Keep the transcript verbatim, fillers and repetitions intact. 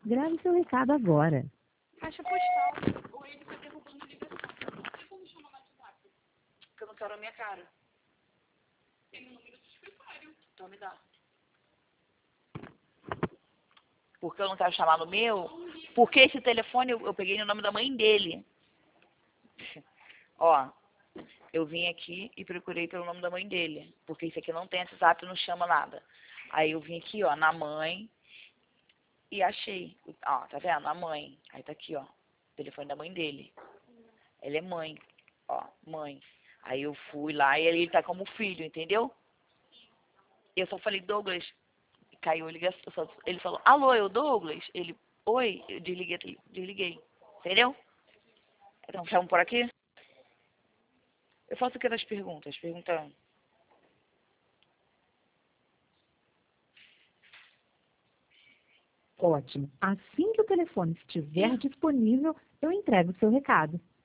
Grave seu recado agora. Caixa postal. Ou ele tá derrubando ligação. Você como chama no WhatsApp? Porque eu não quero a minha cara. Tem o número do escritório. Então me dá. Porque eu não quero chamar no meu? Porque esse telefone eu, eu peguei no nome da mãe dele. Ó, eu vim aqui e procurei pelo nome da mãe dele. Porque esse aqui não tem WhatsApp, não chama nada. Aí eu vim aqui, ó, na mãe. E achei. Ó, tá vendo? A mãe. Aí tá aqui, ó. O telefone da mãe dele. Ele é mãe. Ó, mãe. Aí eu fui lá e ele tá como filho, entendeu? Eu só falei, Douglas. Caiu a ligação. Ele falou, alô, eu Douglas? Ele, oi. Eu desliguei, desliguei. Entendeu? Então, vamos por aqui? Eu faço o que das perguntas? Pergunta. Ótimo. Assim que o telefone estiver disponível, eu entrego o seu recado.